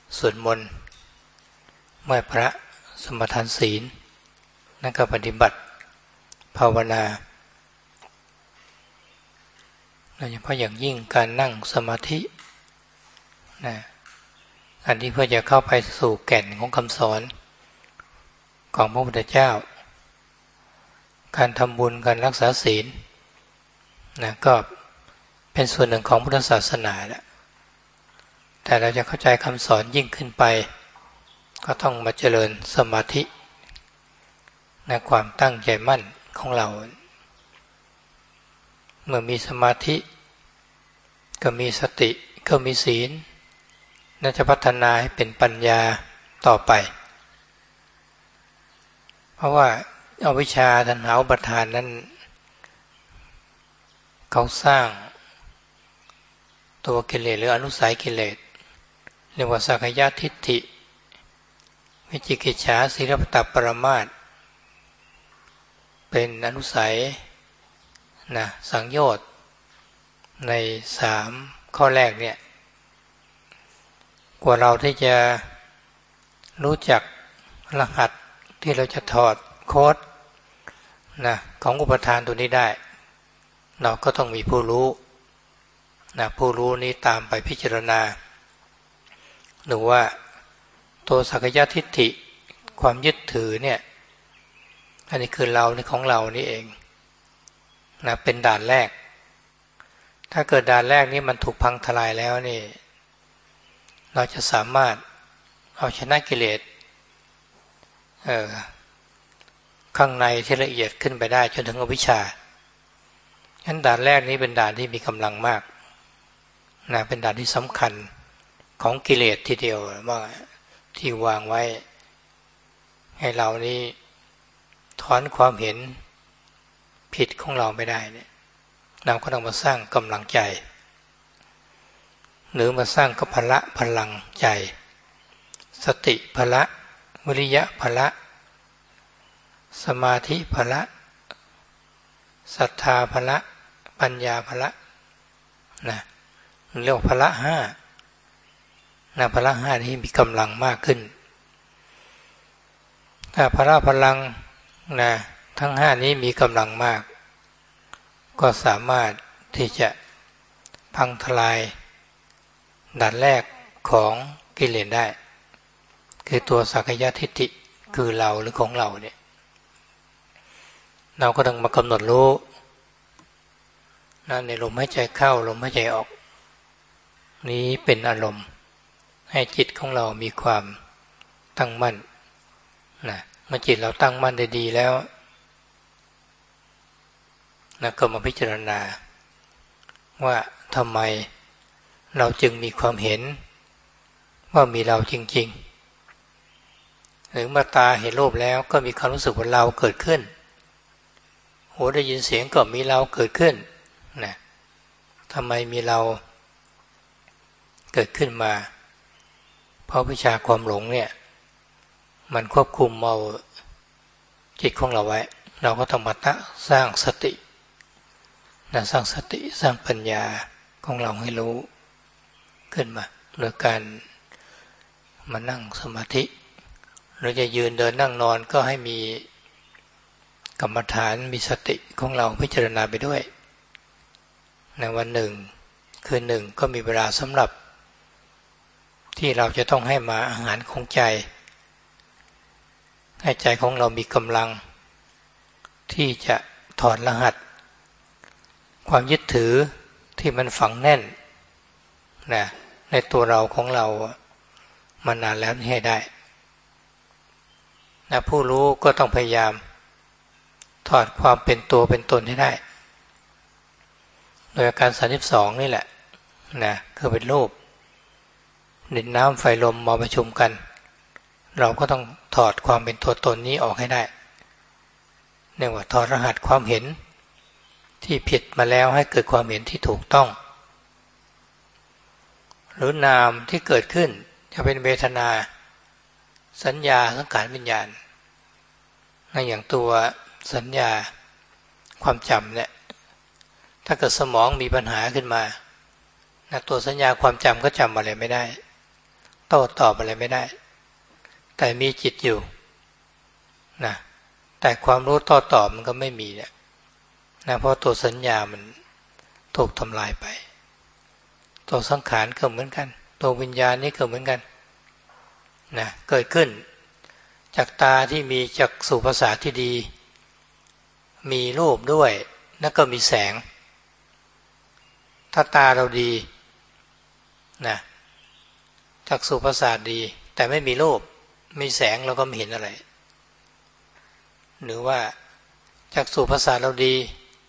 สวดมนต์ไหว้พระสมาทานศีลนั่นก็ปฏิบัติภาวนาโดยเฉพาะอย่างยิ่งการนั่งสมาธินะอันที่เพื่อจะเข้าไปสู่แก่นของคำสอนของพระพุทธเจ้าการทำบุญการรักษาศีลนะก็เป็นส่วนหนึ่งของพุทธศาสนาแหละแต่เราจะเข้าใจคำสอนยิ่งขึ้นไปก็ต้องมาเจริญสมาธิในความตั้งใจมั่นของเราเมื่อมีสมาธิก็มีสติก็มีศีลน่าจะพัฒนาให้เป็นปัญญาต่อไปเพราะว่าอวิชชาตัณหาอุปาทานนั้นเขาสร้างตัวกิเลสหรืออนุสัยกิเลสเรียกว่าสักกายทิฏฐิวิจิกิจฉาศีลปตปรามาสเป็นอนุสัยนะสังโยชน์ใน3ข้อแรกเนี่ยกว่าเราที่จะรู้จักรหัสที่เราจะถอดโค้ดนะของอุปทานตัวนี้ได้เราก็ต้องมีผู้รู้นะผู้รู้นี้ตามไปพิจารณาหรือว่าตัวสักกายทิฏฐิความยึดถือเนี่ยอันนี้คือเรานี่ของเรานี่เองนะเป็นด่านแรกถ้าเกิดด่านแรกนี้มันถูกพังทลายแล้วนี่เราจะสามารถเอาชนะกิเลสข้างในที่ละเอียดขึ้นไปได้จนถึงอวิชชาฉะนั้นด่านแรกนี้เป็นด่านที่มีกำลังมากนะเป็นด่านที่สำคัญของกิเลสทีเดียวว่าที่วางไว้ให้เรานี้ถอนความเห็นผิดของเราไม่ได้เนี่ยเราก็ต้องมาสร้างกำลังใจหรือมาสร้างกพลังใจสติพละวิริยะพละสมาธิพละศรัทธาพละปัญญาพละนะเรียกว่าพละ5นะพละ5นี้มีกำลังมากขึ้นถ้าพลังนะทั้ง5นี้มีกำลังมากก็สามารถที่จะพังทลายด่านแรกของกิเลสได้คือตัวสักกายทิฏฐิคือเราหรือของเราเนี่ยเราก็ต้องมากำหนดรู้นะในลมหายใจเข้าลมหายใจออกนี้เป็นอารมณ์ให้จิตของเรามีความตั้งมั่นนะเมื่อจิตเราตั้งมั่นได้ดีแล้วนะก็มาพิจารณาว่าทำไมเราจึงมีความเห็นว่ามีเราจริงๆหรือเมื่อตาเห็นรูปแล้วก็มีความรู้สึกว่าเราเกิดขึ้นหูได้ยินเสียงก็มีเราเกิดขึ้นนะทำไมมีเราเกิดขึ้นมาเพราะวิชาความหลงเนี่ยมันควบคุมเอาจิตของเราไว้เราก็ต้องมาสร้างสตินะสร้างสติสร้างปัญญาของเราให้รู้ขึ้นมาโดยการมานั่งสมาธิหรือจะยืนเดินนั่งนอนก็ให้มีกรรมฐานมีสติของเราพิจารณาไปด้วยในวันหนึ่งคืนหนึ่งก็มีเวลาสำหรับที่เราจะต้องให้มาอาหารของใจให้ใจของเรามีกำลังที่จะถอดรหัสความยึดถือที่มันฝังแน่นนะในตัวเราของเรามานานแล้วให้ได้นะผู้รู้ก็ต้องพยายามถอดความเป็นตัวเป็นตนให้ได้โดยอาการ32นี่แหละนะคือเป็นรูปดินน้ำไฟลมมาประชุมกันเราก็ต้องถอดความเป็นตัวตนนี้ออกให้ได้เรียกว่าถอดรหัสความเห็นที่ผิดมาแล้วให้เกิดความเห็นที่ถูกต้องหรือนามที่เกิดขึ้นจะเป็นเวทนาสัญญาสังขารวิญญาณอย่างตัวสัญญาความจำเนี่ยถ้าเกิดสมองมีปัญหาขึ้นมาตัวสัญญาความจำก็จำอะไรไม่ได้โต้ตอบอะไรไม่ได้แต่มีจิตอยู่นะแต่ความรู้โต้ตอบมันก็ไม่มีเนี่ยนะเพราะตัวสัญญามันถูกทำลายไปตัวสังขารก็เหมือนกันตัววิญญาณนี่ก็เหมือนกันนะเกิดขึ้นจากตาที่มีจักษุประสาทที่ดีมีรูปด้วยแล้วก็มีแสงถ้าตาเราดีนะจักษุประสาทดีแต่ไม่มีรูปมีแสงเราก็ไม่เห็นอะไรหรือว่าจักษุประสาทเราดี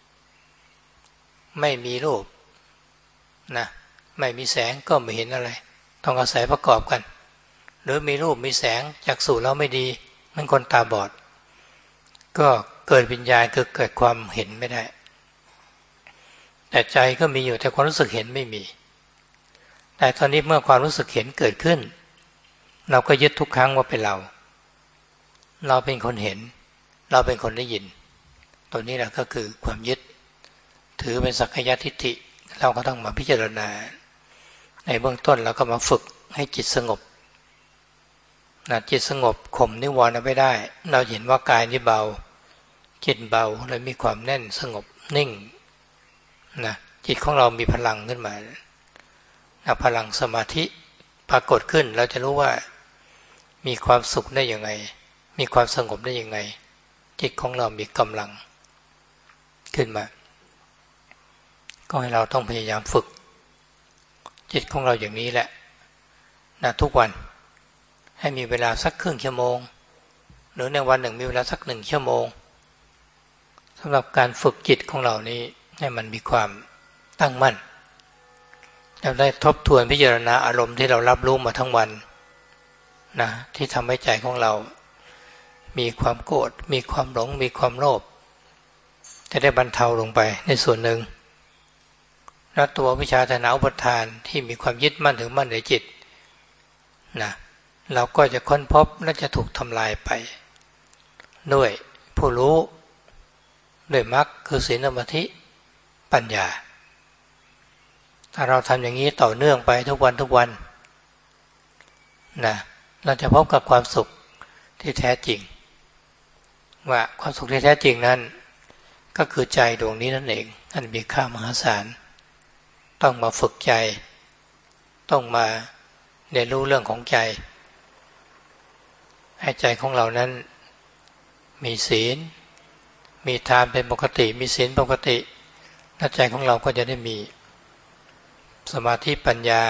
ไม่มีรูปนะไม่มีแสงก็ไม่เห็นอะไรต้องอาศัยประกอบกันหรือมีรูปมีแสงจักษุเราไม่ดีมันคนตาบอดก็เกิดวิญญาณคือเกิดความเห็นไม่ได้แต่ใจก็มีอยู่แต่ความรู้สึกเห็นไม่มีแต่ตอนนี้เมื่อความรู้สึกเห็นเกิดขึ้นเราก็ยึดทุกครั้งว่าเป็นเราเป็นคนเห็นเราเป็นคนได้ยินตัวนี้แหละก็คือความยึดถือเป็นสักกายทิฏฐิเราก็ต้องมาพิจารณาในเบื้องต้นเราก็มาฝึกให้จิตสงบนะจิตสงบข่มนิวรณ์เอาไว้ได้เราเห็นว่ากายนี่เบาจิตเบาเลยมีความแน่นสงบนิ่งนะจิตของเรามีพลังขึ้นมานะพลังสมาธิปรากฏขึ้นเราจะรู้ว่ามีความสุขได้ยังไงมีความสงบได้ยังไงจิตของเรามีกำลังขึ้นมาก็ให้เราต้องพยายามฝึกจิตของเราอย่างนี้แหละนะทุกวันให้มีเวลาสักครึ่งชั่วโมงหรือในวันหนึ่งมีเวลาสัก1 ชั่วโมงสำหรับการฝึกจิตของเรานี้ให้มันมีความตั้งมั่นเราได้ทบทวนพิจารณาอารมณ์ที่เรารับรู้มาทั้งวันนะที่ทำให้ใจของเรามีความโกรธมีความหลงมีความโลภจะได้บรรเทาลงไปในส่วนหนึ่งและตัววิชาตัณหาอุปาทานที่มีความยึดมั่นถือมั่นในจิตนะเราก็จะค้นพบและจะถูกทำลายไปด้วยผู้รู้ด้วยมรรคคือศีลสมาธิปัญญาถ้าเราทำอย่างนี้ต่อเนื่องไปทุกวันนะเราจะพบกับความสุขที่แท้จริงว่าความสุขที่แท้จริงนั้นก็คือใจดวงนี้นั่นเองอันมีค่ามหาศาลต้องมาฝึกใจต้องมาเรียนรู้เรื่องของใจให้ใจของเรานั้นมีศีลมีทานเป็นปกติมีศีลปกติและใจของเราก็จะได้มีสมาธิปัญญา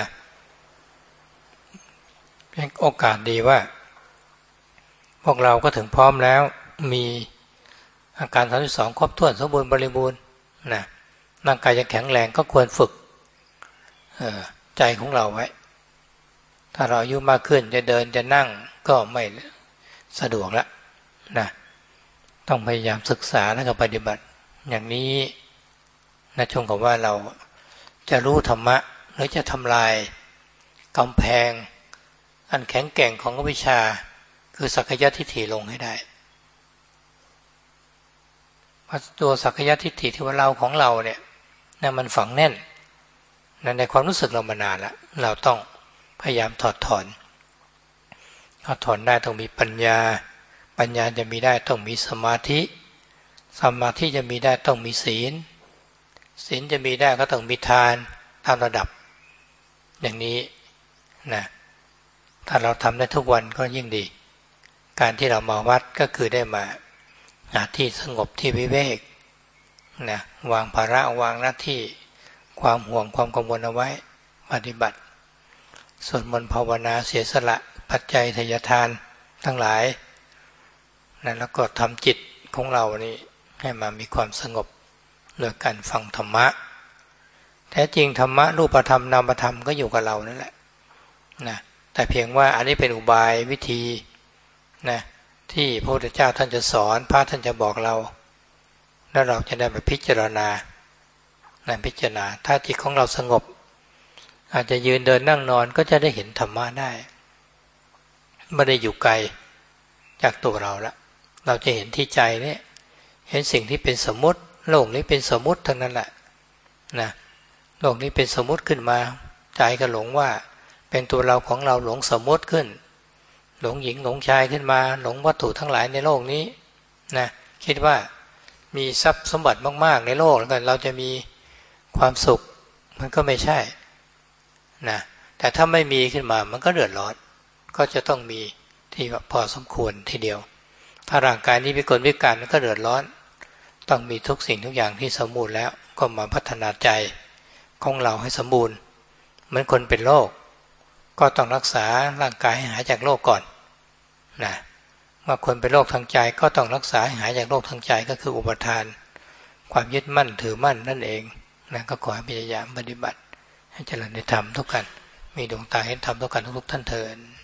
เป็นโอกาสดีว่าพวกเราก็ถึงพร้อมแล้วมีอาการ32ครบถ้วนสมบูรณ์บริบูรณ์นะร่างกายจะแข็งแรงก็ควรฝึกใจของเราไว้ถ้าเราอายุมากขึ้นจะเดินจะนั่งก็ไม่สะดวกแล้วนะต้องพยายามศึกษาและก็ปฏิบัติอย่างนี้นะชงกับว่าเราจะรู้ธรรมะหรือจะทำลายกำแพงอันแข็งแกร่งของอวิชชาคือสักกายทิฏฐิลงให้ได้เพราะตัวสักกายทิฏฐิที่ว่าเราของเราเนี่ยนะมันฝังแน่นในความรู้สึกเรามานานแล้วเราต้องพยายามถอดถอนได้ต้องมีปัญญาจะมีได้ต้องมีสมาธิจะมีได้ต้องมีศีลจะมีได้ก็ต้องมีทานตามระดับอย่างนี้นะถ้าเราทำได้ทุกวันก็ยิ่งดีการที่เรามาวัดก็คือได้มาหาที่สงบที่วิเวกนะวางภาระวางหน้าที่ความห่วงความกังวลเอาไว้ปฏิบัติสวดมนต์ภาวนาเสียสละปัจจัยทายทานทั้งหลายนะแล้วก็ทำจิตของเรานี่ให้มามีความสงบโดยการฟังธรรมะแท้จริงธรรมะรูปธรรมนามธรรมก็อยู่กับเรานั่นแหละนะแต่เพียงว่าอันนี้เป็นอุบายวิธีนะที่พระพุทธเจ้าท่านจะสอนพระท่านจะบอกเราแล้วเราจะได้ไปพิจารณาถ้าจิตของเราสงบอาจจะยืนเดินนั่งนอนก็จะได้เห็นธรรมะได้ไม่ได้อยู่ไกลจากตัวเราละเราจะเห็นที่ใจเนี่ยเห็นสิ่งที่เป็นสมมติโลกนี้เป็นสมมติทั้งนั้นแหละนะโลกนี้เป็นสมมติขึ้นมาใจก็หลงว่าเป็นตัวเราของเราหลงสมมติขึ้นหลงหญิงหลงชายขึ้นมาหลงวัตถุทั้งหลายในโลกนี้นะคิดว่ามีทรัพย์สมบัติมากๆในโลกแล้วกันเราจะมีความสุขมันก็ไม่ใช่นะแต่ถ้าไม่มีขึ้นมามันก็เดือดร้อนก็จะต้องมีที่พอสมควรทีเดียวถ้าร่างกายนี้พิกลพิการมันก็เดือดร้อนต้องมีทุกสิ่งทุกอย่างที่สมบูรณ์แล้วก็มาพัฒนาใจของเราให้สมบูรณ์เหมือนคนเป็นโรคก็ต้องรักษาร่างกายให้หายจากโรคก่อนนะเมื่อคนเป็นโรคทางใจก็ต้องรักษาให้หายจากโรคทางใจก็คืออุปทานความยึดมั่นถือมั่นนั่นเองนะก็ขอให้พยายามปฏิบัติให้เจริญในธรรมทุกกันมีดวงตาเห็นธรรมทุกกันทุกท่านเถิด